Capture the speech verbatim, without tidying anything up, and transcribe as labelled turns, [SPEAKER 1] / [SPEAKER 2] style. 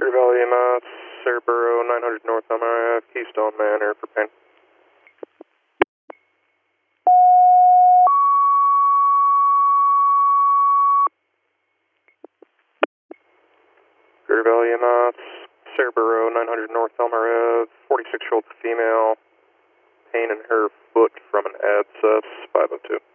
[SPEAKER 1] Clear Valley E M S, Cerebro, nine hundred North Elmira Ave, Keystone Manor for pain. Clear Valley E M S, Cerebro, nine hundred North Elmira Ave, forty-six year old female, pain in her foot from an abscess, five oh two.